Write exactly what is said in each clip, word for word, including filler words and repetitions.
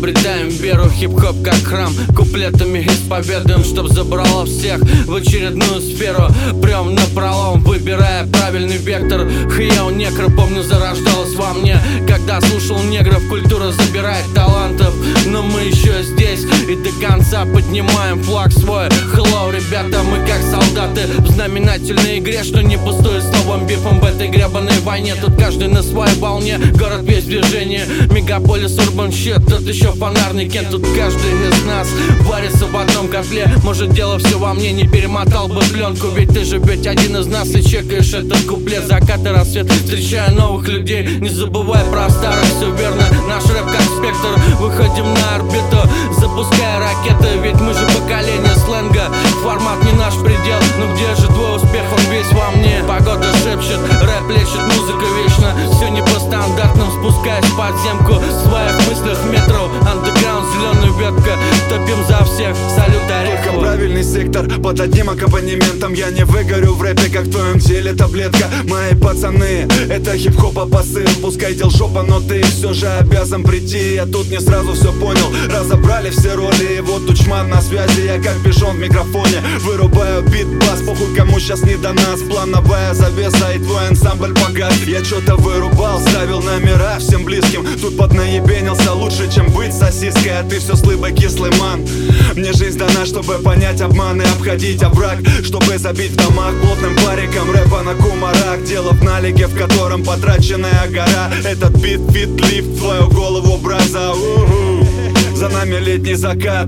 обретаем веру, хип-хоп как храм. Куплетами исповедуем, чтоб забрало всех в очередную сферу. Прям напролом, выбирая правильный вектор. Хьяу некро, помню, зарождалась во мне, когда слушал негров. Культура забирает талантов, но мы еще здесь и до конца поднимаем флаг свой. Hello, ребята, мы как солдаты в знаменательной игре, что не пустое словом бифом в этой гребаной войне. Тут каждый на своей волне, город весь в движении. Мегаполис, урбан щит, тут еще фонарный кент. Тут каждый из нас варится в одном котле. Может, дело все во мне, не перемотал бы пленку. Ведь ты же ведь один из нас и чекаешь этот куплет. Закат и рассвет, встречая новых людей, не забывай про старых, все верно. Наш рэп как спектр, выходим на орбиту, запуская ракеты. Ведь мы же поколение сленга, формат не наш предел. Но где же твой успех, он весь во мне. Погода шепчет, рэп лечит, музыка вечно. Все не по стандартным, спускаясь в подземку. В своих мыслях метро, андеграунд, зеленая ветка. Топим за всех, салют Орехову. Только правильный сектор, под одним аккомпанементом. Я не выгорю в рэпе, как в твоем теле таблетка. Мои пацаны, это хип-хопа посыл. Пускай дел жопа, но ты все же обязан прийти. Я тут не сразу все понял, разобрали все роли. И вот Тучман на связи, я как пижон в микрофоне. Вырубаю бит-бас, похуй кому сейчас не до нас. Плановая завеса и твой ансамбль погас. Я что-то вырубал, ставил номера всем близким. Тут поднаебенился лучше, чем быть сосиской. А ты все слыбо кислый ман. Мне жизнь дана, чтобы понять обман и обходить овраг, чтобы забить в домах плотным париком рэпа на кумарах. Дело в налике, в котором потраченная гора. Этот бит, фит, лифт в твою голову, браза. У-ху. За нами летний закат,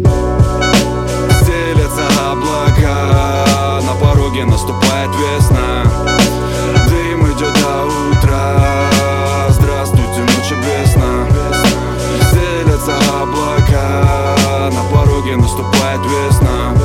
стелется облака, на пороге наступает весна. Дым идет до утра, здравствуйте, ночи без сна. Стелется облака, на пороге наступает весна.